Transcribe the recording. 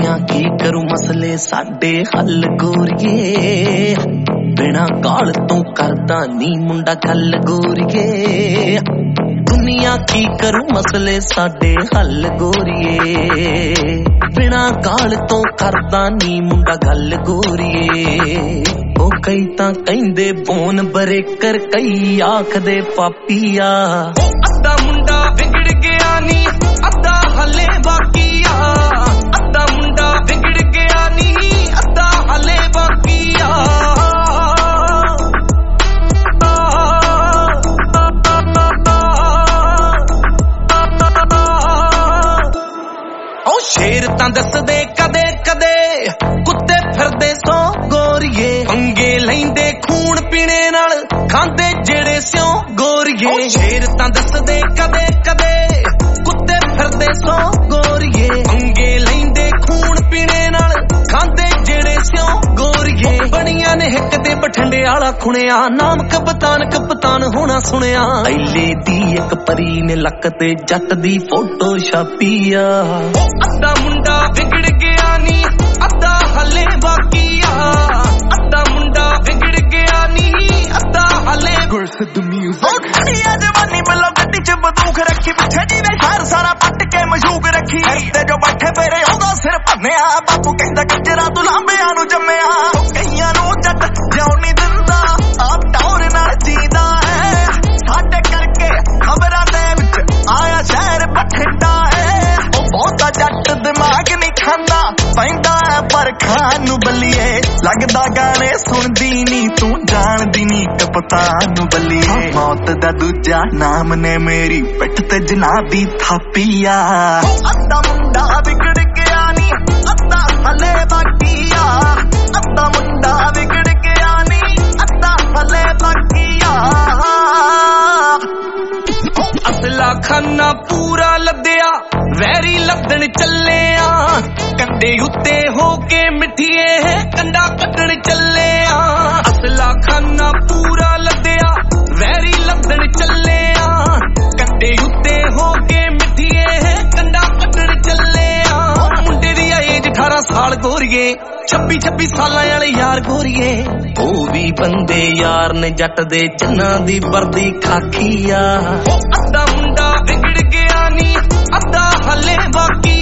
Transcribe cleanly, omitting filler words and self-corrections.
दुनिया की करू मसले साडे हल गोरिए बिना गाल तो करदा नी मुंडा गल गोरिए दुनिया की करू मसले साडे हल गोरिए बिना गाल तो करदा नी मुंडा गल गोरिए ओ कई तां कहिंदे बोन बरेकर कई आखदे पापीआ अद्धा मुंडा बिगड़ गया नी अद्धा हले बाकीआ अद्धा मुंडा बिगड़ गया नी अद्धा हले बाकीआ ओ शेर तां दसदे कदे कदे कुत्ते फिरदे सो गोरिए पंगे लैंदे खून पीने नाल खांदे जेड़े स्यों गोरिए शेर तां दसदे कदे कदे कुत्ते फिरदे सो गोरिए पंगे लैंदे खून पीने नाल खांदे जेड़े स्यों गोरिए बणियां ने हिक ते बठंडे आला खुणिया नाम कप्तान होना सुनिया ऐले दी एक परी ने लक ते जट दी फोटो छापीआ अद्धा मुंडा बिगड़ गया नी अद्धा हले बाकीआ अद्धा मुंडा बिगड़ गया नी अद्धा हले गुरसिद्ध म्यूजिक खड़िया जवानी मतलब गड्डी च बंदूक रखी पिछे दी वे शहर सारा पट के मशूक रखी ते जो बैठे फेरे ओदा सिर भन्निया बापू कहंदा गजरा तू लांबियां नु जम्मिया कईयां नु जट जिਉਂ नहीं दिंदा आप टौर नाल जीदा है साडे करके खबरां दे विच आया शहर बठिंडा है ओ बहुता जट दिमाग नहीं खांदा पैंदा पर खान नु बल्लिए लगदा गाने सुनदी नी तू जानदी नी कप्तान नु बल्लिए मौत दा दूजा नाम ने मेरी पिठ ते जनाबी थापीआ अद्धा मुंडा बिगड़ गया नी अद्धा हले बाकीआ अद्धा मुंडा बिगड़ गया नी अद्धा हले बाकीआ असला खाना पूरा लद्या वैरी लदन चले कंडे उत्ते हो के मिठिए कंडा कटण चले असला खाना पूरा लद्या वैरी लदन चले कंडे उत्ते हो के मिठिए कंडा कटण चले मुंडे दी एज 18 साल गोरिए 26 सालां वाले यार गोरिए ओ भी बंदे यार ने जट दे चन्ना दी वर्दी खाखीआ अद्धा मुंडा बिगड़ गया नी अद्धा हले बाकी